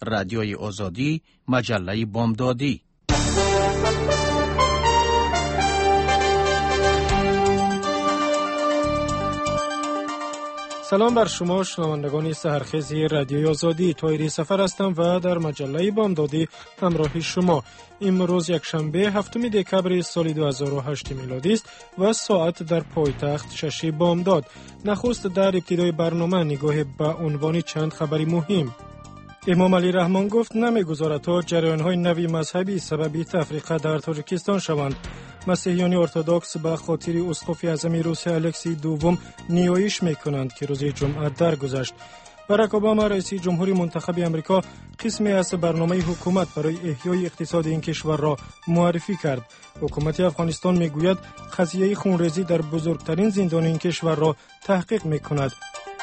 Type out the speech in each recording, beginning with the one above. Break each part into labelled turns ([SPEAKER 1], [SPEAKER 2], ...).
[SPEAKER 1] رادیوی آزادی، مجله بامدادی.
[SPEAKER 2] سلام بر شما شنوندگان سحرخیزی رادیوی آزادی. طاهری سفر هستم و در مجله بامدادی همراه شما. امروز یک شنبه 7 دکبر سال 2008 میلادی است و ساعت در پایتخت 6 بامداد. نخست در ابتدای برنامه نگاه به عنوان چند خبری مهم. امام علی رحمان گفت نمیگذارد تا جریان‌های نوی مذهبی سبب تفریقه در تاجیکستان شوند. مسیحیان ارتدوکس به خاطر اسقف اعظم روسیه الکسی دوم نیایش میکنند که روز جمعه درگذشت. باراک اوباما رئیس جمهوری منتخب آمریکا قسمی از برنامه حکومت برای احیای اقتصاد این کشور را معرفی کرد. حکومت افغانستان میگوید قضیه خونریزی در بزرگترین زندان این کشور را تحقیق میکند.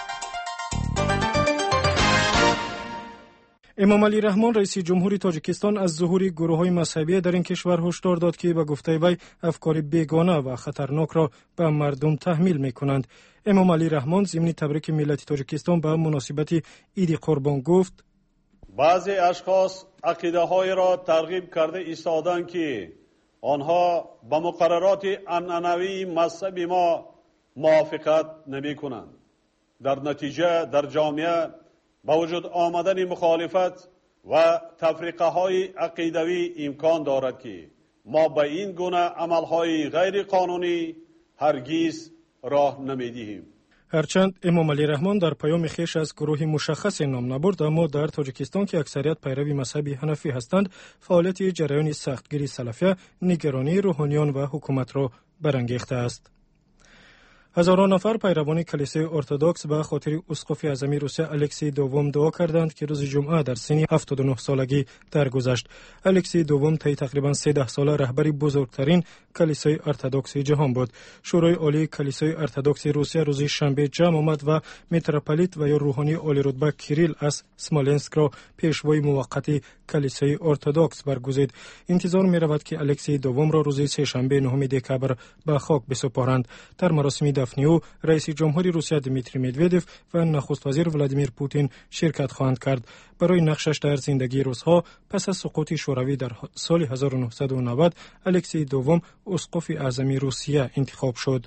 [SPEAKER 2] امام علی رحمان رئیس جمهوری تاجیکستان از ظهور گروه‌های مذهبی در این کشور هشدار داد که به گفته وی افکار بیگانه و خطرناک را به مردم تحمیل می‌کنند. امام علی رحمان ضمن تبریک ملت تاجیکستان به مناسبت عید قربان گفت:
[SPEAKER 3] بعضی اشخاص عقیده‌های را ترغیب کرده ایستادند که آنها با مقررات عنعنوی مذهبی ما موافقت نمی‌کنند. در نتیجه در جامعه با وجود آمدن مخالفت و تفریقه های عقیدوی امکان دارد که ما به این گونه عملهای غیر قانونی هرگز راه نمیدهیم.
[SPEAKER 2] هرچند امام علی رحمان در پیام خویش از گروه مشخص نام نبرد، اما در تاجیکستان که اکثریت پیروی مذهب حنفی هستند، فعالیت جریان سختگیری سلفیه نگرانی روحانیان و حکومت را برانگیخته است. هزاران نفر پیروان کلیسای ارتدوکس به خاطر اسقف اعظم روسیه الکسی دوم دعا کردند که روز جمعه در سن 79 سالگی درگذشت. الکسی دوم طی تقریبا 13 ساله رهبری بزرگترین کلیسای ارتدوکس جهان بود. شورای عالی کلیسای ارتدوکس روسیه روز شنبه جمع آمد و میتروپولیت و یا روحانی عالی رتبه کیریل از سمولنسک را پیشوای موقت کلیسای ارتدوکس برگزید. انتظار می رود که الکسی دوم را روز سه‌شنبه 9 دکبر به خاک بسپارند. در مراسم دفن او رئیس جمهوری روسیه دیمیتری مدودوف و نخست وزیر ولادیمیر پوتین شرکت خواهند کرد. برای نقشش در زندگی روس‌ها پس از سقوط شوروی در سال 1990 الکسی دوم اسقف اعظم روسیه انتخاب شد.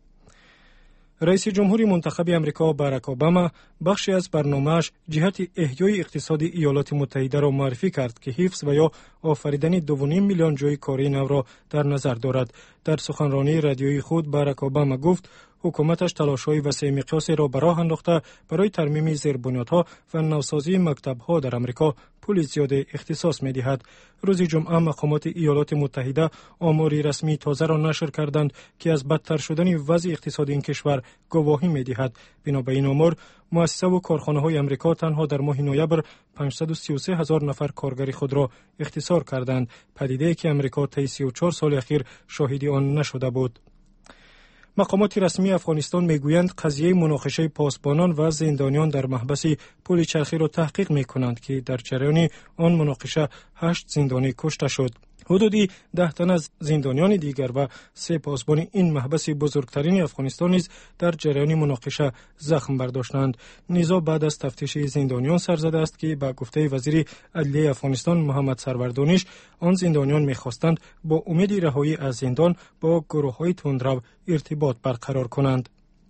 [SPEAKER 2] رئیس جمهوری منتخب آمریکا باراک اوباما بخشی از برنامه‌اش جهت احیای اقتصاد ایالات متحده را معرفی کرد که حفظ و یا آفریدن 2.5 میلیون جای کاری نو را در نظر دارد. در سخنرانی رادیویی خود باراک اوباما گفت حکومتش تلاش‌های وسیع مقیاسی را به راه انداخته برای ترمیم زیربنیادها و نوسازی مکتب‌ها در آمریکا پول زیاد اختصاص می‌دهد. روز جمعه مقامات ایالات متحده آماری رسمی تازه را نشر کردند که از بدتر شدن وضع اقتصادی این کشور گواهی می‌دهد. بنا به این آمار مؤسسه و کارخانه‌های آمریکا تنها در ماه نوامبر 533 هزار نفر کارگر خود را اختصار کردند، پدیده‌ای که آمریکا طی 34 سال اخیر شاهد آن نشده بود. مقامات رسمی افغانستان میگویند قضیه مناقشه پاسبانان و زندانیان در محبس پل چرخی را تحقیق میکنند که در جریان آن مناقشه 8 زندانی کشته شد. حدودی 10 تن از زندانیان دیگر و 3 پاسبان این محبس بزرگترین افغانستان نیز در جریان مناقشه زخم برداشتند. نزاع بعد از تفتیش زندانیان سر زده است که با گفته وزیر عدلیه افغانستان محمد سرور دانش آن زندانیان می‌خواستند با امید رهایی از زندان با گروه‌های تندرو ارتباط برقرار کنند.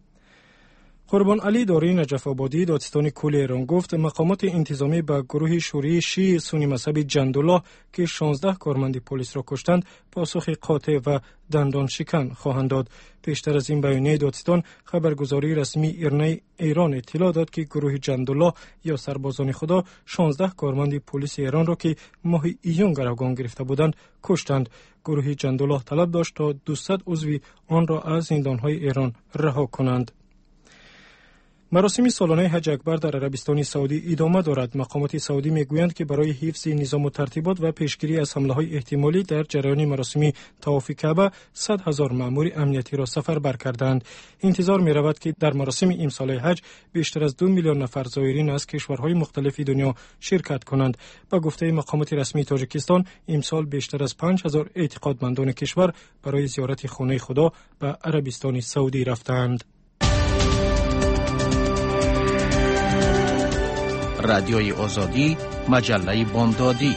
[SPEAKER 2] قربان علی داری نجف آبادی دادستان کل ایران گفت مقامات انتظامی به گروه شوری شیعه سنی مذهب جندالله که 16 کارمند پلیس را کشتند پاسخ قاطع و دندان شکن خواهند داد. پیشتر از این بیانیه دادستان خبرگزاری رسمی ایرنای ایران اطلاع داد که گروه جندالله یا سربازان خدا 16 کارمند پلیس ایران را که ماه ایون گروگان گرفته بودند کشتند. گروه جندالله طلب داشت تا 200 عضو آن را از زندان‌های ایران رها کنند. مراسم سالانه حج اکبر در عربستان سعودی ادامه دارد. مقامات سعودی میگویند که برای حفظ نظام و ترتیبات و پیشگیری از حمله‌های احتمالی در جریان مراسم طواف کعبه 100,000 مأمور امنیتی را سفربر کردند. انتظار می‌رود که در مراسم امسال حج بیشتر از 2 میلیون نفر زائرین از کشورهای مختلف دنیا شرکت کنند. با گفته مقامات رسمی تاجیکستان امسال بیشتر از 5000 اعتقادمندان کشور برای زیارت خانه خدا به عربستان سعودی رفتند.
[SPEAKER 1] رادیوی آزادی، مجله بامدادی.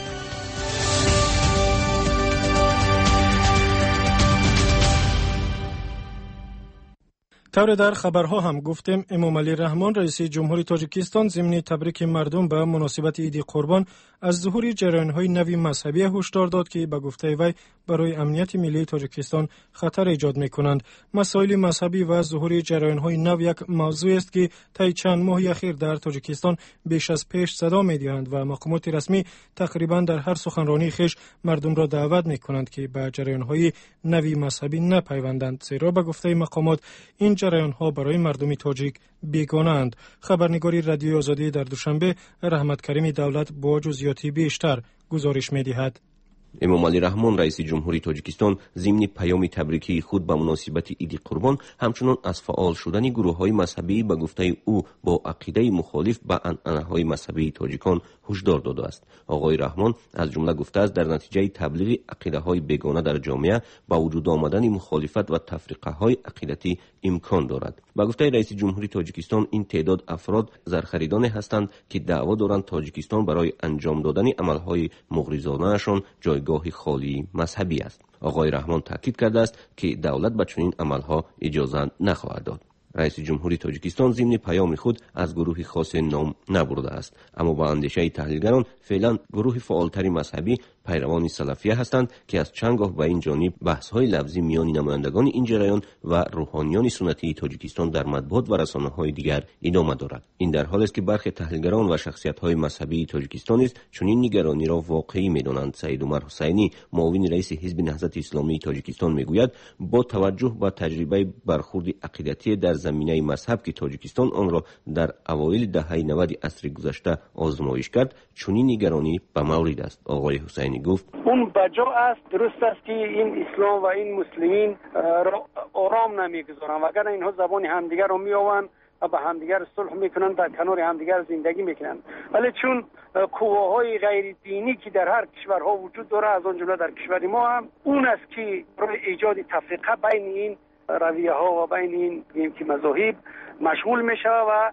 [SPEAKER 2] طور در خبرها هم گفتیم امام علی رحمان رئیس جمهوری تاجیکستان ضمن تبریک مردم به مناسبت عید قربان از ظهور جریان‌های نوی مذهبی هشدار داد که به گفته وی برای امنیت ملی تاجیکستان خطر ایجاد می‌کنند. مسائل مذهبی و ظهور جریان‌های نو یک موضوع است که طی چند ماه اخیر در تاجیکستان بیش از پیش صدا می‌دهند و مقامات رسمی تقریباً در هر سخنرانی خویش مردم را دعوت می‌کنند که به جریان‌های نوی مذهبی نپیوندند، زیرا به گفته مقامات این جریان‌ها برای مردم تاجیک بیگانه اند. خبرنگاری رادیوی آزادی در دوشنبه رحمت کریم دولت با جزئیاتی بیشتر گزارش می‌دهد.
[SPEAKER 4] امام علی رحمان رئیس جمهوری تاجیکستان ضمن پیام تبریکی خود به مناسبت عید قربان همچنان از فعال شدن گروه‌های مذهبی به گفته او با عقیده مخالف به عنعنه‌های مذهبی تاجیکان هشدار داده است. آقای رحمان از جمله گفته است در نتیجه تبلیغ عقیده‌های بیگانه در جامعه با وجود آمدن مخالفت و تفرقه‌های عقیدتی امکان دارد. به گفته رئیس جمهوری تاجیکستان این تعداد افراد زرخریدان هستند که دعوا دارند تاجیکستان برای انجام دادن عمل‌های مغرضانه‌شان جایگاه خالی مذهبی است. آقای رحمان تاکید کرده است که دولت به چنین عمل‌ها اجازه نخواهد داد. رئیس جمهوری تاجیکستان ضمن پیام خود از گروه خاص نام نبرده است، اما با اندیشه تحلیلگران فعلا گروه فعالتر مذهبی پیروان سلفیه هستند که از چندگاه به این جانب بحث‌های لفظی میان نمایندگان این جریان و روحانیان سنتی تاجیکستان در مطبوعات و رسانه‌های دیگر ادامه دارد. این در حالی است که برخی تحلیلگران و شخصیت‌های مذهبی تاجیکستان نیز چنین نگرانی را واقعی می‌دانند. سید عمر حسینی معاون رئیس حزب نهضت اسلامی تاجیکستان میگوید با توجه به تجربه برخورد عقیدتی در زمینه مذهب که تاجیکستان آن را در اوایل دهه 90 عصر گذشته آزمایش کرد، چنین نگرانی به مورد است. آقای حسینی گفت
[SPEAKER 5] اون بجا است، درست است که این اسلام و این مسلمین را آرام نمیگذارن، وگرنه اینها زبان همدیگر را میآورند و به همدیگر صلح میکنن، در کنار همدیگر زندگی میکنن. ولی چون قواهای غیر دینی که در هر کشورها وجود داره، از آن جمله در کشور ما هم، اون است که برای ایجاد تفرقه بین این رویه ها و بین این که مذاهب مشغول میشه و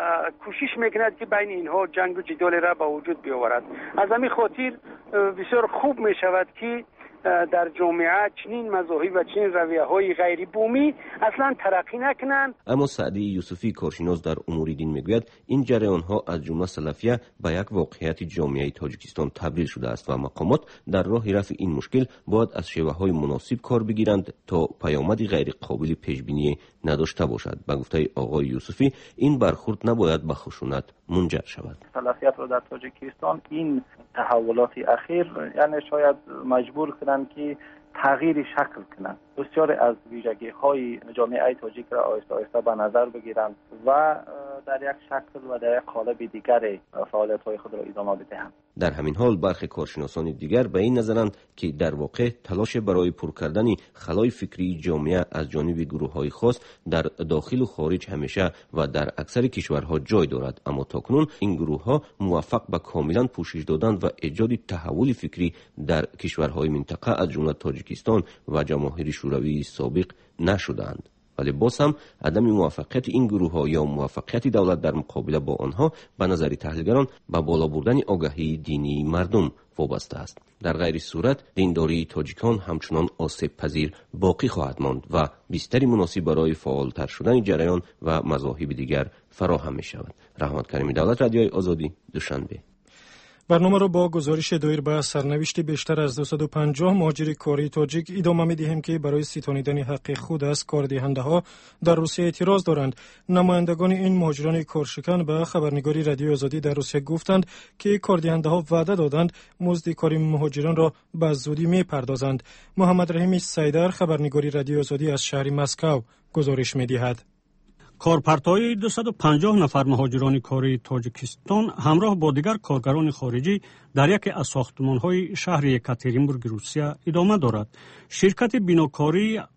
[SPEAKER 5] کوشش میکند که بین اینها جنگ و جدال را به وجود بیاورد. از همین خاطر بسیار خوب میشود که در جامعه چنین مذاهب و چنین رویه‌های غیر بومی اصلا ترقی نکنند.
[SPEAKER 4] اما سعدی یوسفی کارشناس در امور دین میگوید این جریان‌ها از جمله سلفیه به یک واقعیت جامعه تاجیکستان تبدیل شده است و مقامات در راه رفع این مشکل باید از شیوه‌های مناسب کار بگیرند تا پیامد غیر قابل پیش‌بینی نداشته باشد. به گفته آقای یوسفی این برخورد نباید به خشونت منجر شود.
[SPEAKER 6] سلفیت را در تاجیکستان این تحولات اخیر یعنی شاید مجبور کنند که تغییر شکل کنند، بسیار از ویژگی‌های جامعه تاجیک را آهسته آهسته به نظر بگیرند و در یک شکل و در یک قالب دیگر فعالیت‌های خود را ادامه بدهند.
[SPEAKER 4] در همین حال برخی کارشناسان دیگر به این نظرند که در واقع تلاش برای پر کردن خلای فکری جامعه از جانب گروه‌های خاص در داخل و خارج همیشه و در اکثر کشورها جای دارد، اما تاکنون این گروه‌ها موفق به کاملا پوشش دادن و ایجاد تحول فکری در کشورهای منطقه از جمله تاجیکستان و جماهیر شوروی سابق نشدند. ولی باز هم عدم موفقیت این گروه‌ها یا موفقیت دولت در مقابله با آنها به نظر تحلیلگران به بالا بردن آگاهی دینی مردم وابسته است. در غیر صورت دینداری تاجیکان همچنان آسیب پذیر باقی خواهد ماند و بستری مناسب برای فعالتر شدن جریان و مذاهب دیگر فراهم می شود. رحمت کریم دولت، رادیوی آزادی، دوشنبه.
[SPEAKER 2] برنامه را با گزارش دایر به سرنوشت بیشتر از 250 مهاجر کاری تاجیک ادامه می‌دهیم که برای ستانیدن حق خود از کاردهنده‌ها در روسیه اعتراض دارند. نمایندگان این مهاجران کارشکن به خبرنگاری رادیوی آزادی در روسیه گفتند که کاردهنده‌ها وعده دادند مزد کار مهاجران را به زودی می‌پردازند. محمد رحیم سیدر، خبرنگاری رادیوی آزادی از شهر مسکو گزارش می‌دهد.
[SPEAKER 7] کارپرت‌های 250 نفر مهاجران کاری تاجیکستان همراه با دیگر کارگران خارجی در یکی از ساختمان‌های شهر یکاترینبورگ روسیه ادامه دارد. شرکت بیناکاری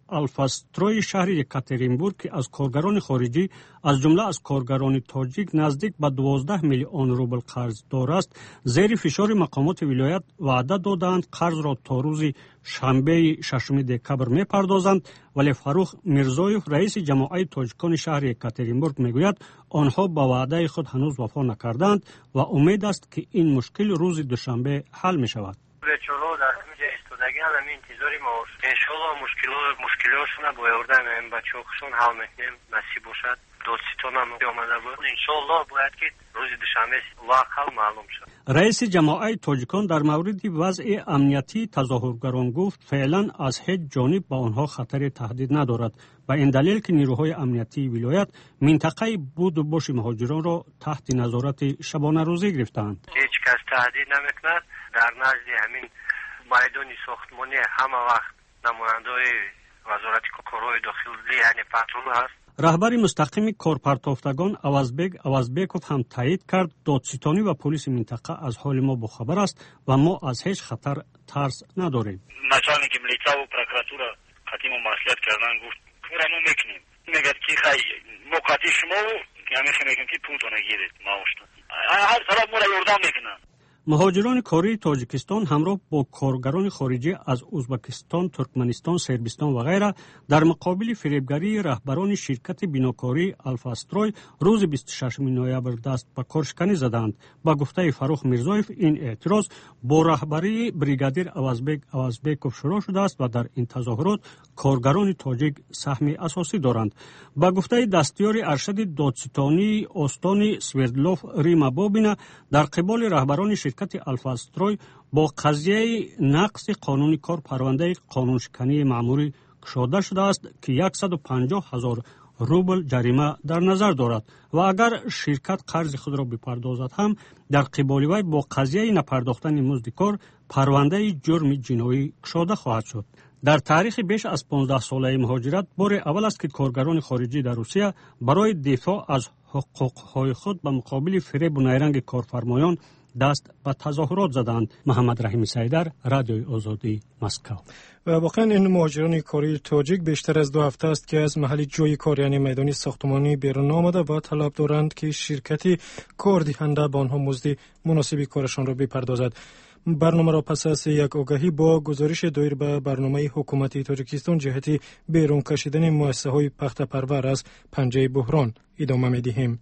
[SPEAKER 7] الفاستروی شهر یکاترینبورگ که از کارگران خارجی از جمله از کارگران تاجیک نزدیک به 12 میلیون روبل قرض دارد، زیر فشار مقامات ولایت وعده دادند قرض را تا روز شنبه 6 دکبر میپردازند، ولی فروخ میرزایف رئیس جماعت تاجیکان شهر یکاترینبورگ میگوید آنها به وعده خود هنوز وفا نکردند و امید است که این مشکل روز دوشنبه حل می شود.
[SPEAKER 8] بچه‌ها در همینجا ایستادگی همین انتظاری ما انشالله مشکلاتشون با آوردن این بچه‌هاشون حل میکنیم نصیب باشد. دادستان هم آمده بود انشالله باید که روز دوشنبه واقعا معلوم شد.
[SPEAKER 7] رئیس جماعت تاجیکان در مورد وضع امنیتی تظاهرگران گفت فعلا از هیچ جانب به آنها خطر تهدید ندارد و این دلیل که نیروهای امنیتی ولایت منطقه بود و باش مهاجران را تحت نظارت شبانه روزی گرفتند.
[SPEAKER 8] هیچ کس تهدید نمیکند. در نزد همین میدان ساختمانی همه وقت نماینده‌های وزارت کارهای داخلی یعنی پترول هست.
[SPEAKER 7] رهبر مستقیم کارپرتافتگان اوازبیکوف هم تایید کرد دادستانی و پلیس منطقه از حال ما باخبر است و ما از هیچ خطر ترس نداریم.
[SPEAKER 9] начальники милиция و прокуратура хотим маслихат کردن گفت کارمو میکنیم. میگه که ما قاطی شما میگیم که پول نگیرید معاشتون. هر طرف ما را یاردم میکنن.
[SPEAKER 7] مهاجران کاری تاجیکستان همراه با کارگران خارجی از ازبکستان، ترکمنستان، سربستان و غیره در مقابل فریبگری رهبران شرکت بیناکاری الفاستروی روز 26 نوامبر دست به کارشکنی زدند. با گفته فروخ میرزایف این اعتراض با رهبری بریگادیر اوازبیکوف شروع شده است و در این تظاهرات کارگران تاجیک سهم اساسی دارند. با گفته دستیار ارشد دادستانی استان سوردلوف ریما بابینا در قبال رهبران شرکت الفاستروی با قضیه نقض قانون کار پرونده قانونشکنی مأموری گشوده شده است که 150,000 روبل جریمه در نظر دارد و اگر شرکت قرض خود را بپردازد هم در قبال وی با قضیه نپرداختن مزد کار پرونده جرم جنایی گشوده خواهد شد. در تاریخ بیش از 15 ساله مهاجرت بار اول است که کارگران خارجی در روسیه برای دفاع از حقوق‌های خود به مقابل فریب و نیرنگ کارفرمایان دست به تظاهرات زدند. محمد رحیم سیدر، رادیوی آزادی، مسکو.
[SPEAKER 2] و واقعا این مهاجران کاری تاجیک بیشتر از 2 هفته است که از محل جای کار یعنی میدان ساختمانی بیرون آمده و طلب دارند که شرکتی کار دهنده به آنها مزد مناسب کارشان را بپردازد. برنامه را پس از یک آگهی با گزارش دایر به برنامه حکومت تاجیکستان جهت بیرون کشیدن مؤسسه‌های پخت پرور از پنجه بحران ادامه می‌دهیم.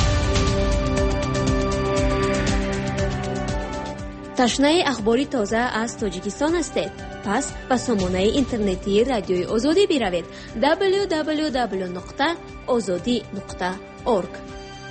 [SPEAKER 10] تشنه اخباری تازه از تاجیکستان هستید؟ پس به سامانه اینترنتی رادیوی آزادی بروید www.azadi.org.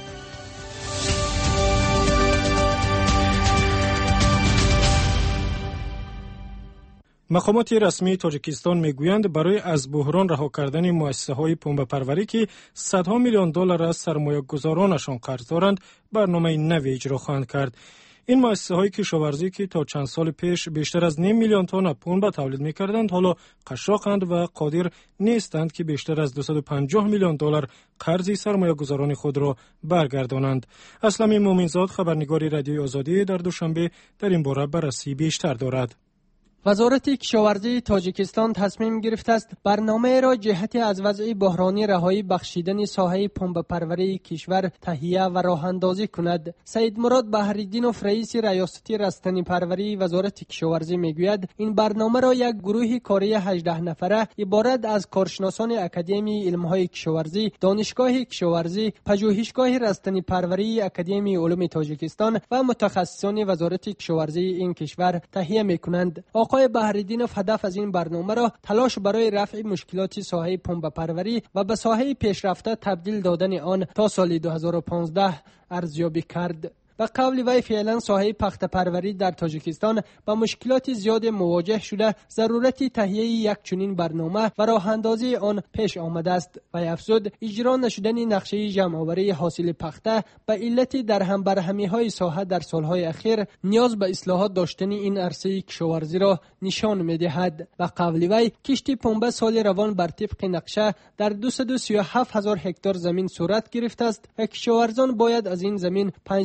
[SPEAKER 2] مقامات رسمی تاجیکستان میگویند برای از بحران رها کردن مؤسسه‌های پنبه پروری که صدها میلیون دلار از سرمایه‌گذارانشان قرض دارند برنامه نوی اجرا خواهند کرد. این مؤسسه‌های کشاورزی که تا چند سال پیش بیشتر از 9 میلیون تن پنبه تولید می‌کردند حالا قشاقند و قادر نیستند که بیشتر از 250 میلیون دلار قرض سرمایه‌گذاران خود را برگردانند. اسلام مومنزاد خبرنگار رادیوی آزادی در دوشنبه در این باره بررسی بیشتر دارد.
[SPEAKER 11] وزارت کشاورزی تاجیکستان تصمیم گرفته است برنامه را جهت از وضع بحرانی رهایی بخشیدن ساحه پنبه پروری کشور تهیه و راه اندازی کند. سید مراد بحرالدینوف رئیس ریاستی رستنی پروری وزارت کشاورزی میگوید این برنامه را یک گروه کاری 18 نفره عبارت از کارشناسان اکادمی علمهای کشاورزی، دانشگاه کشاورزی، پژوهشگاه رستنی پروری اکادمی علوم تاجیکستان و متخصصان وزارت کشاورزی این کشور تهیه میکنند. آقای بحرالدینوف هدف از این برنامه را تلاش برای رفع مشکلات ساحه پنبه پروری و به ساحه پیشرفته تبدیل دادن آن تا سال 2015 ارزیابی کرد. به قول وی فعلا ساحه پخت پروری در تاجیکستان با مشکلات زیاد مواجه شده ضرورت تهیه یک چنین برنامه و راه اندازی آن پیش آمده است. و افزود اجرا نشدن نقشه جمع‌آوری حاصل پخته به علت در هم برهمی‌های ساحه در سالهای اخیر نیاز به اصلاحات داشتن این عرصه کشاورزی را نشان می‌دهد. به قول وی کشت پنبه سال روان بر طبق نقشه در 237,000 هکتار زمین صورت گرفته است و کشاورزان باید از این زمین 550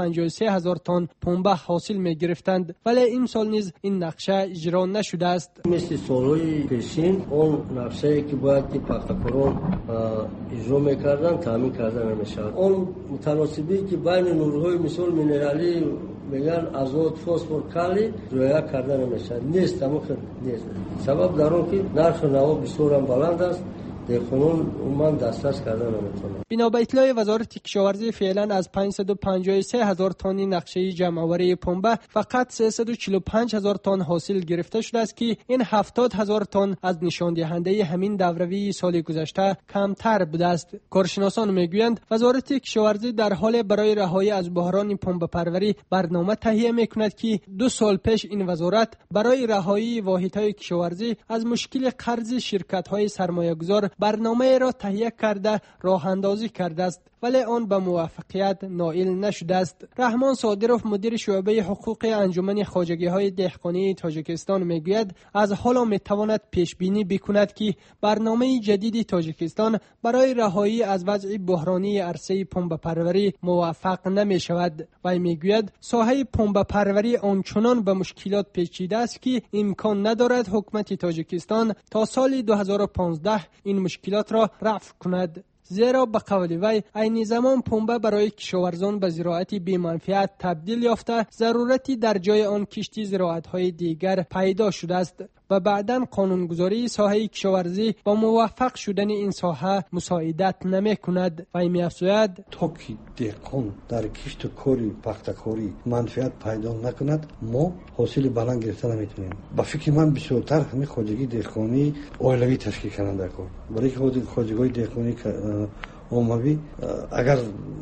[SPEAKER 11] 353,000 تن پنبه حاصل می گرفتند، ولی این سال نیز این نقشه اجرا نشده است.
[SPEAKER 12] مثل سالهای پیشین اون نقشه‌ای که باید پختکاران اجرا میکردن تامین کردن نمیشه. اون متناسبی که بین نورهای مثل مینرالی میگن آزوت، فسفر، کالی رعایت کردن نمیشه. نیست، نیست. سبب در اون که نرخ نوا بسیار بلند است. من دسترس کردن نمیتونم.
[SPEAKER 11] بنا به اطلاع وزارت کشاورزی فعلا از 553,000 تن نقشه جمع‌آوری پنبه فقط 345,000 تن حاصل گرفته شده است که این 70,000 تن از نشان دهنده همین دوروی سال گذشته کمتر بوده است. کارشناسان میگویند وزارت کشاورزی در حال برای رهایی از بحران پنبه پروری برنامه تهیه میکند که 2 سال پیش این وزارت برای رهایی واحدهای کشاورزی از مشکل قرض شرکت‌های سرمایه‌گذار برنامه را تهیه کرده راه اندازی کرده است، ولی آن به موفقیت نائل نشده است. رحمان صادروف مدیر شعبه حقوق انجمن خواجگی‌های دهقانی تاجیکستان میگوید از حالا میتواند پیش بینی بکند که برنامه جدید تاجیکستان برای رهایی از وضع بحرانی عرصه پنبه پروری موفق نمی شود. و میگوید ساحه پنبه پروری آنچنان به مشکلات پیچیده است که امکان ندارد حکومت تاجیکستان تا سال 2015 این مشکلات را رفع کند. زیرا به قول وی عین زمان پنبه برای کشاورزان به زراعت بی منفعت تبدیل یافته، ضرورتی در جای آن کشتی زراعت‌های دیگر پیدا شده است و بعداً قانونگذاری ساحه کشاورزی با موفق شدن این ساحه مساعدت نمی کند. و می افزاید
[SPEAKER 13] تا که دهقان در کشت و کاری پختکاری منفعت پیدا نکند ما حاصل بلند گرفتن نمیتونیم. با فکر من بسیارتر همین خواجگی دهقانی اولوی تشکیل کننده کن، برای که خواجگی دهقانی عمومی اگر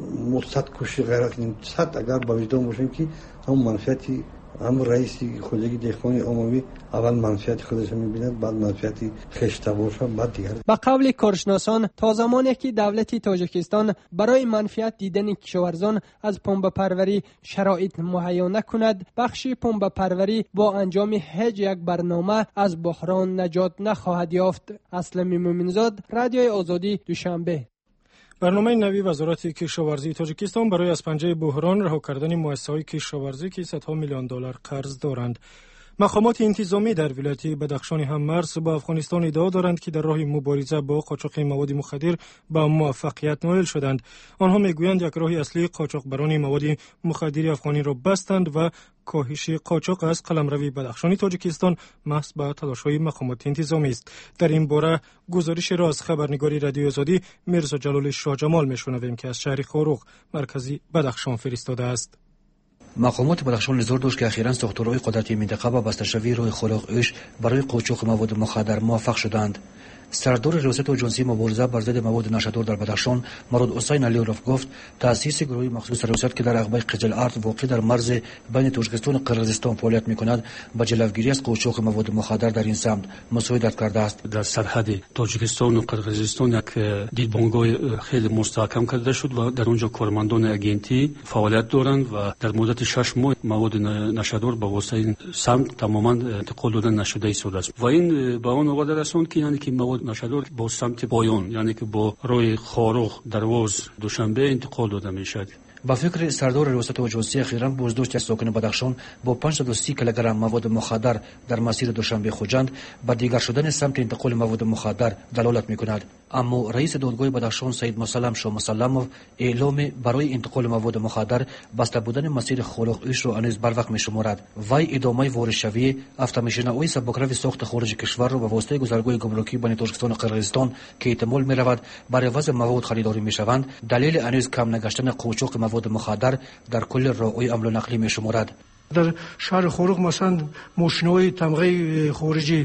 [SPEAKER 13] مصد کوشش غیرت کنیم، صد اگر با وجدان باشیم که هم منفعتی هم رئیسی خواجگی دهقانی عمومی اول منفعت خودش می‌بیند، بعد منفعتی خشته باشه، بعد دیگر.
[SPEAKER 11] با قول کارشناسان تا زمانی که دولت تاجیکستان برای منفعت دیدن کشاورزان از پنبه پروری شرایط مهیا نکند، بخش پنبه پروری با انجام هیچ یک برنامه از بحران نجات نخواهد یافت. اسلمی مومنزاد، رادیوی آزادی، دوشنبه.
[SPEAKER 2] برنامه نوی وزارت کشاورزی تاجیکستان برای از پنجه بحران رها کردن مؤسسه‌های کشاورزی که صدها میلیون دلار قرض دارند. مقامات انتظامی در ولایت بدخشان هم مرز با افغانستان ادعا دارند که در راه مبارزه با قاچاق مواد مخدر به موفقیت نائل شدند. آنها میگویند یک راه اصلی قاچاقبران مواد مخدر افغانی را بستند و کاهش قاچاق از قلمروی بدخشان تاجیکستان محض به تلاش‌های مقامات انتظامی است. در این باره گزارش را از خبرنگار رادیوی آزادی میرزا جلال شاه جمال میشنویم که از شهر خاروق مرکزی بدخشان فرستاده است.
[SPEAKER 14] مقامات بدخشان نظر داشت که اخیراً ساختارهای قدرتی منطقه با بسته شوی روی خلاق ایش برای قاچاق مواد مخدر موفق شدند. سردار ریاست اجنسی مبارزه بر ضد مواد نشادور در بدخشان مراد حسین علیوروف گفت تأسیس گروهی مخصوص ریاست که در عقبه قجل ارد واقع در مرز بین تاجیکستان و قرقیزستان فعالیت می‌کند با جلوگیری از قاچاق مواد مخدر در این سمت مساعدت کرده است.
[SPEAKER 15] در سرحد تاجیکستان و قرقیزستان یک دیدبانگاه خیلی مستحکم کرده شد و در اونجا کارمندان اگنتی فعالیت دارند و در مدت 6 ماه مواد نشادور به واسطه این سمت تماما انتقال دادن نشده ایستاده است و این به اون آقا رسوند که یعنی که مواد نشادور با سمت پایان یعنی که با روی خاروق درواز دوشنبه انتقال داده میشد.
[SPEAKER 14] با فکر سردار ریاست اجنسی اخیراً بازداشت یک ساکن بدخشان با 530 کیلوگرم مواد مخدر در مسیر دوشنبه خوجند با دیگر شدن سمت انتقال مواد مخدر دلالت میکند. اما رئیس دادگاه بدخشان سید مسلم شاه مسلموف اعلام برای انتقال مواد مخدر بسته بودن مسیر خلاق ایش را انیز بر وقت میشمارد. وی ادامه وارشوی автомашинаҳои سبکروی ساخت خارج کشور را به واسطه گذرگاه گمرکی بین تاجیکستان و قرقیزستان که احتمال می‌رود برای عوض مواد خریداری میشوند دلیل انیز کم نگشتن قاچاق مواد مخدر در کل راه‌های حمل و نقل میشمارد.
[SPEAKER 16] در شهر خاروق مثلا ماشین‌های تمغه خارجی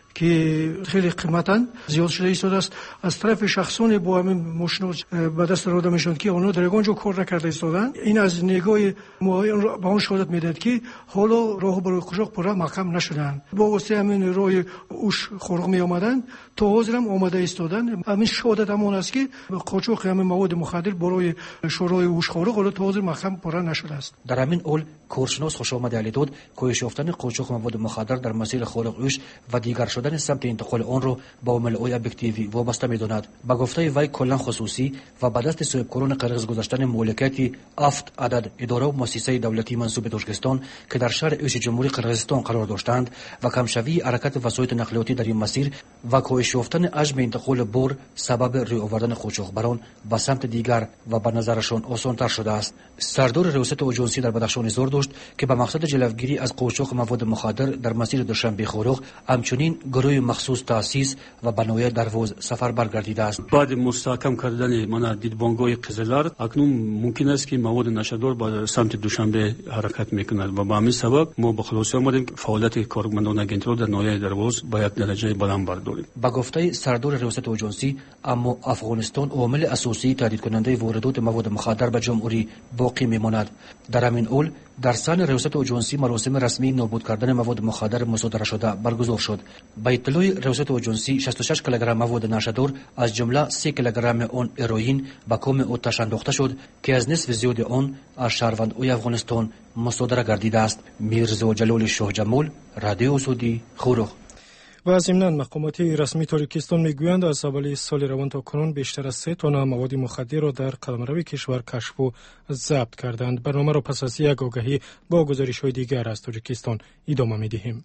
[SPEAKER 16] که خیلی قیمتاً زیاد شده ایستاده است از طرف شخصان با همین ماشینا به دست داده میشوند که آنها در اونجا کار نکرده ایستادن. این از نگاه ما به اون شهادت میدهد که حالا راه برای قاچاق پورا محکم نشدن. با واسطه همین راه اوش خاروق می آمدن تا حاضر هم آمده ایستادن. همین شهادت همون است که قاچاق همین مواد مخدر برای شورای اوش خاروق حالا تا حاضر محکم پورا نشده است.
[SPEAKER 14] در همین اول کارشناس خوشامد علی داد کاهش یافتن قاچاق مواد مخدر در مسیر خاروق اوش و دیگر شدن سمت انتقال آن را با عامل‌های ابجکتیوی وابسته می‌داند. با گفته وی کلا خصوصی و به دست صاحبکاران قرغیز گذاشتن مالکیت 7 عدد اداره و مؤسسه دولتی منسوب به تاجیکستان که در شهر اوش جمهوری قرغیزستان قرار داشتند و کمشوی حرکت وسایل نقلیاتی در این مسیر و کاهش یافتن حجم انتقال بار سبب روی آوردن قاچاقبران به سمت دیگر و به نظرشان آسان‌تر شده است. سردار ریاست آژانسی در بدخشان اظهار داشت که به مقصد جلوگیری از قاچاق مواد مخدر در مسیر دوشنبه خوراق همچنین گروه مخصوص تأسیس و بنای درواز سفربر گردیده است.
[SPEAKER 15] بعد مستحکم کردن من دیدبانگ‌های قزلار اکنون ممکن است که مواد نشادور به سمت دوشنبه حرکت می‌کند و به همین سبب ما به خلاصه آمدیم فعالیت کارمندان اگنتی را در ناحیه درواز به یک درجه بلند برداریم.
[SPEAKER 14] با گفته سردار ریاست آژانسی اما افغانستان عامل اساسی تهدید کننده واردات مواد مخدر به جمهوری باقی میماند. در همین حال در سن ریاست آژانسی مراسم رسمی نابود کردن مواد مخدر مصادره شده برگزار شد. با اطلاع ریاست آژانسی 66 کیلوگرم مواد نشادور از جمله 3 کیلوگرم آن هروئین به کام آتش انداخته شد که از نصف زیاد آن از شهروندان افغانستان مصادره گردیده است. میرزا جلال شاه جمال، رادیو آزادی، خوروغ.
[SPEAKER 2] و ضمناً مقامات رسمی تاجیکستان میگویند از اول سال روان تا کنون بیشتر از 3 تن مواد مخدر را در قلمرو کشور کشف و ضبط کردند. برنامه را پس از یک آگهی با گزارش‌های دیگر از تاجیکستان ادامه می‌دهیم.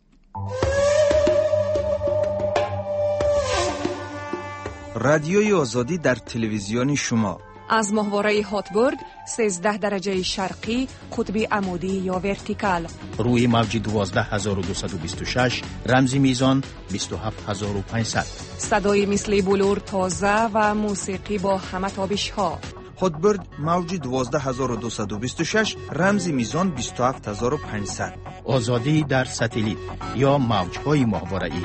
[SPEAKER 17] رادیوی آزادی در تلویزیون شما
[SPEAKER 18] از ماهواره هاتبورد 13 درجه شرقی قطب عمودی یا ورتیکال
[SPEAKER 1] روی موج 12226 رمزی میزان 27500
[SPEAKER 18] صدای مثل بلور تازه و موسیقی با همه تابش ها.
[SPEAKER 17] هاتبورد موج 12226 رمزی میزان 27500
[SPEAKER 1] آزادی در ساتلیت یا موج‌های ماهواره‌ای.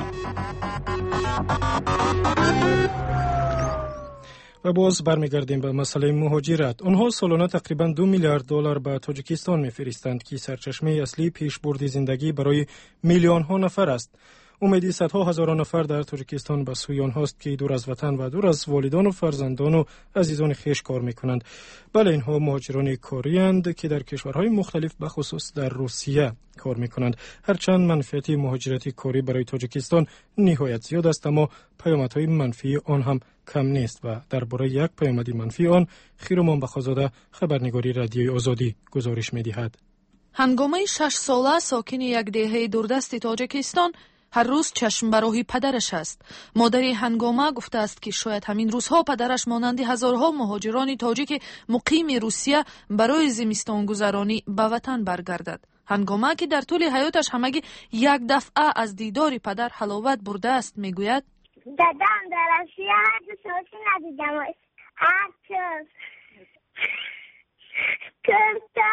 [SPEAKER 2] و باز برمیگردیم به مسئله مهاجرت. آنها سالانه تقریبا 2 میلیارد دلار به تاجیکستان میفرستند که سرچشمه اصلی پیشبرد زندگی برای میلیون ها نفر است. امیدی صدها هزاران نفر در تاجیکستان به سوی آنهاست که دور از وطن و دور از والدان و فرزندان و عزیزان خویش کار میکنند. بله، اینها مهاجران کاری اند که در کشورهای مختلف به خصوص در روسیه کار میکنند. هرچند منفعت مهاجرت کاری برای تاجیکستان نهایت زیاد است، اما پیامدهای منفی آن هم کم نیست و درباره یک پیامد منفی آن خیرمان بخازاده خبرنگاری رادیوی آزادی گزارش میدهد.
[SPEAKER 19] هنگامه 6 ساله ساکن یک دهه دوردست تاجیکستان هر روز چشم به راه پدرش است. مادر هنگامه گفته است که شاید همین روزها پدرش مانند هزارها مهاجران تاجیک مقیم روسیه برای زمستان گذرانی به وطن برگردد. هنگامه که در طول حیاتش همگی یک دفعه از دیدار پدر حلاوت برده است میگوید
[SPEAKER 20] دادم در روسیه هر دو ساعتی ندیدم هر چیز کرتا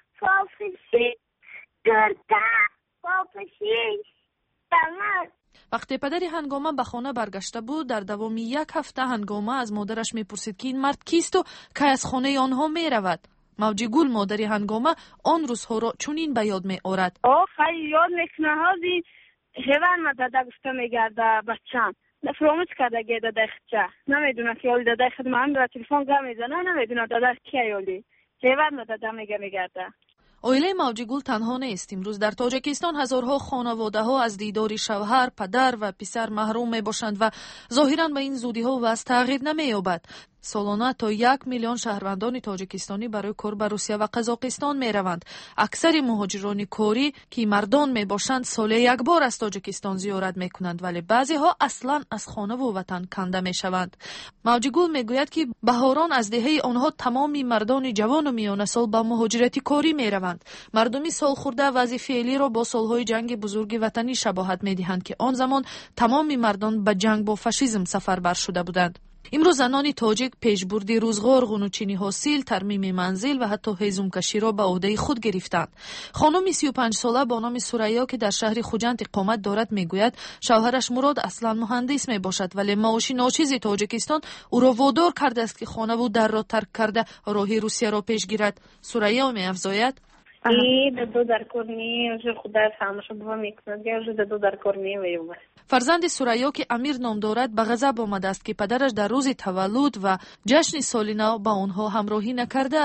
[SPEAKER 20] پاپسی
[SPEAKER 19] وقتی پدری هنگامه به خانه برگشته بود، در دوام 1 هفته هنگامه از مادرش میپرسید که این مرد کیست و که از خانه آنها میرود. موجی گل مادری هنگامه آن روزها را چنین به یاد میآورد.
[SPEAKER 21] خیلی یاد میکنه هازی هیوان ما داده گفته میگرده بچم فراموش کرده گه داده خچه نمیدونه که یالی داده خود من را تلفن گه میزنه نمیدونه داده که یالی هیوان ما داده میگرده.
[SPEAKER 19] اویله موجی گل تنها نیست. امروز در تاجیکستان هزارها خانواده ها از دیدار شوهر، پدر و پسر محروم می باشند و ظاهراً به این زودی ها وضع تغییر نمی یابد. سالانه تا 1 میلیون شهروندان تاجیکستانی برای کار به روسیه و قزاقستان می روند. اکثر مهاجران کاری که مردان می باشند سال 1 بار از تاجیکستان زیارت می کنند، ولی بعضی ها اصلاً از خانه و وطن کنده می شوند. موجی گل می گوید که بهاران از دهه آنها تمامی مردان جوان و میانه سال به مهاجرت کاری می روند. مردمی سال خورده وظیفه فعلی را با سالهای جنگ بزرگ وطنی شباهت می دهند که آن زمان تمامی مردان به جنگ با فاشیسم سفربر شده بودند. امروز زنان تاجیک پیشبرد روزگار، قنوچینی حاصل، ترمیم منزل و حتی هیزم کشی را به عهده خود گرفتند. خانم 35 ساله با نام سوریا که در شهر خوجند اقامت دارد میگوید شوهرش مراد اصلا مهندس می باشد، ولی معاش ناچیز تاجیکستان او را وادار کرده است که خانه و در را ترک کرده راه روسیه را پیش گیرد. سوریا می افزاید
[SPEAKER 21] دو در کورنی خدا فهمش بابا میکنه گه دو در کورنی ویومه.
[SPEAKER 19] فرزند سوریا که امیر نام دارد به غضب آمده است که پدرش در روز تولد و جشن سال نو با آنها همراهی نکرده است.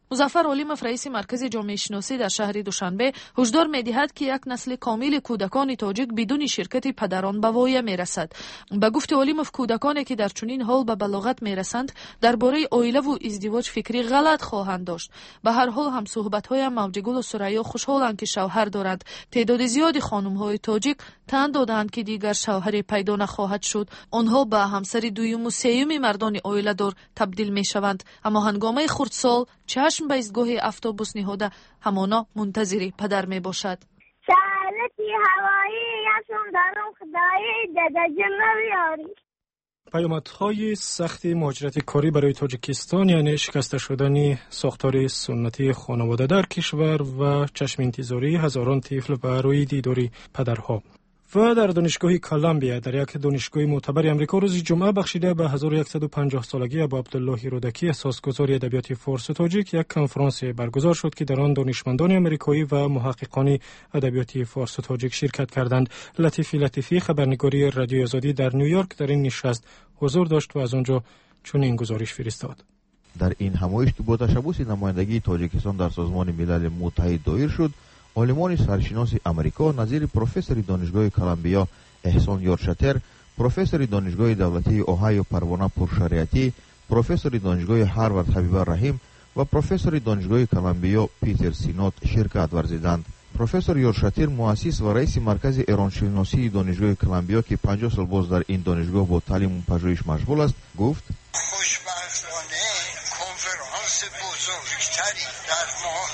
[SPEAKER 19] مظفر علیمов رئیس مرکز جامعه شناسی در شهر دوشنبه هشدار می‌دهد که یک نسل کامل کودکان تاجیک بدون شرکت پدران به وایه می‌رسد. به گفت علیمов کودکانی که در چنین حال به بلاغت می‌رسند درباره عائله و ازدواج فکری غلط خواهند داشت. به هر حال هم صحبت‌های موجگل و ثریا خوشحالند که شوهر دارند. تعداد زیادی خانم‌های تاجیک تن دادند که دیگر شوهری پیدا نخواهد شد. آنها به همسر دوم و سوم مردان عائله دار تبدیل می‌شوند. اما هنگامه خردسال چشم به ایستگاه اتوبوس نهاده همانا منتظر پدر میباشد.
[SPEAKER 20] سالتی هوایی یسون دارم خدایی داده جمعیاری.
[SPEAKER 2] پیامدهای سخت مهاجرت کاری برای تاجیکستان یعنی شکسته شدن ساختار سنتی خانواده در کشور و چشم انتظاری هزاران طفل برای دیدار پدرها. و در دانشگاه کلمبیا در یک دانشگاه معتبر آمریکا روز جمعه بخشیده به 1150 سالگی ابو عبدالله رودکی اساسگذار ادبیات فارس تاجیک یک کنفرانس برگزار شد که در آن دانشمندان آمریکایی و محققان ادبیات فارس تاجیک شرکت کردند. لطیفی خبرنگاری رادیوی آزادی در نیویورک در این نشست حضور داشت و از آنجا چنین گزارش فرستاد.
[SPEAKER 3] در این همایش که با تشبث نمایندگی تاجیکستان در سازمان ملل متحد دایر شد، عالمان سرشناس امریکا نظیر پروفسور دانشگاه کلمبیا احسان یارشتر، پروفسور دانشگاه دولتی اوهایو پروانه پرشریعتی، پروفسور دانشگاه هاروارد حبیب رحیم و پروفسور دانشگاه کلمبیا پیتر سینات شرکت ورزیدند. پروفسور یارشتر مؤسس و رئیس مرکز ایرانشناسی دانشگاه کلمبیا که 50 سال باز در این دانشگاه با تعلیم و پژوهش مشغول است گفت:
[SPEAKER 22] خوشبختانه کنفرانس بزرگتری در ماه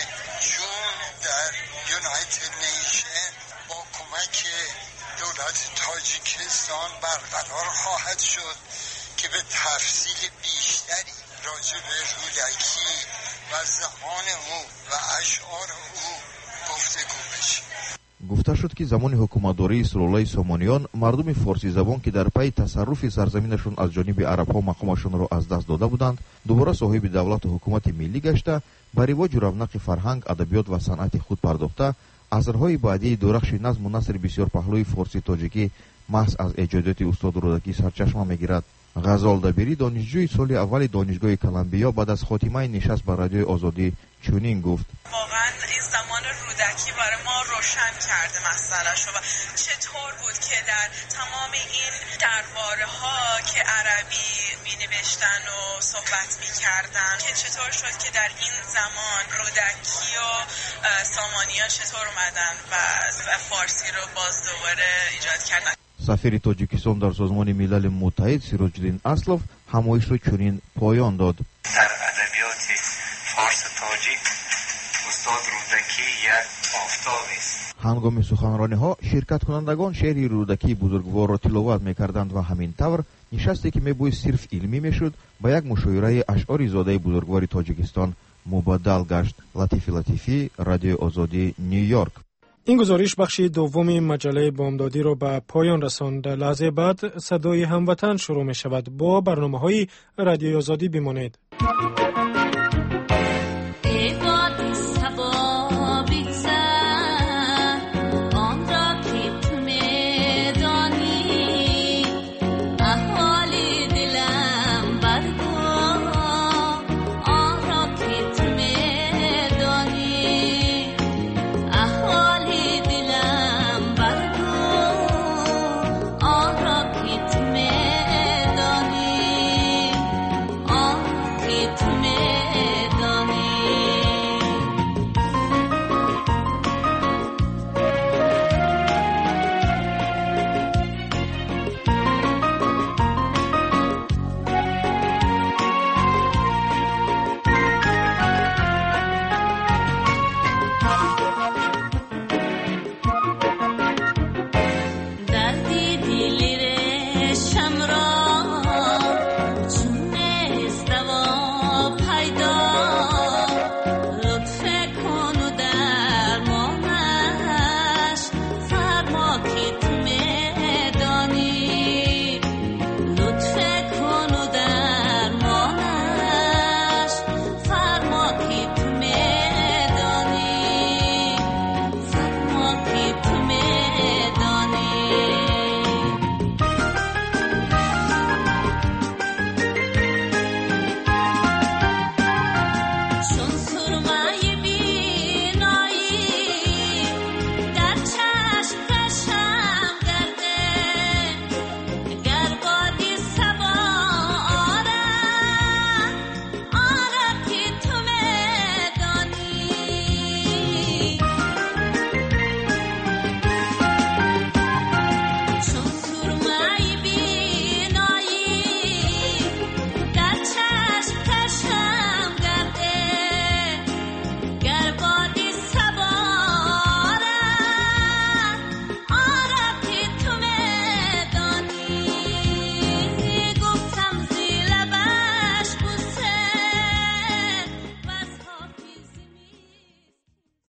[SPEAKER 22] جون در یونایتد نیشن با کمک دولت تاجیکستان برقرار خواهد شد که به تفصیل بیشتری راجع به رودکی و زبان او و اشعار او گفتگو بشه.
[SPEAKER 3] گفته شد که زمان حکومتداری سلطه سامانیان مردم فارسی زبان که در پی تصرف سرزمینشون از جانب عرب‌ها مقامشون را از دست داده بودند دوباره صاحب دولت و حکومت ملی گشته بر رواج و رونق فرهنگ، ادبیات و صنعت خود پرداخته عصرهای بعدی دورخش نظم و نثر بسیار پهلوی فارسی تاجیکی محض از ایجادات استاد رودکی سرچشمه میگیرد. غزال دبیری دانشجوی سال اول دانشگاه کلمبیا بعد از خاتمه نشست بر رادیوی آزادی چنین گفت:
[SPEAKER 23] واقعا این زمان رودکی برای ما روشن کرده مسئله‌شو و چطور بود که در تمام این درباره‌ها که عربی می‌نوشتن و صحبت می‌کردن که چطور شد که در این زمان رودکی و سامانیان چطور اومدن و فارسی رو باز دوباره ایجاد کردن.
[SPEAKER 3] سفیر تاجیکستان در سازمان ملل متحد سیراج‌الدین اسلف همایش را چنین پایان داد:
[SPEAKER 22] در ادبیات فارس تاجیک استاد رودکی یک آفتاب است.
[SPEAKER 3] هنگام سخنرانی‌ها شرکت کنندگان شعر رودکی بزرگوار را تلاوت می‌کردند و همین طور نشستی که می‌باید صرف علمی می‌شد با یک مشاوره اشعار زاده بزرگوار تاجیکستان مبدل گشت. لطیفی رادیو آزادی نیویورک.
[SPEAKER 2] این گزارش بخش دوم مجله بامدادی را به پایان رساند. در لحظه بعد صدای هموطن شروع می شود. با برنامه‌های رادیو آزادی بمانید.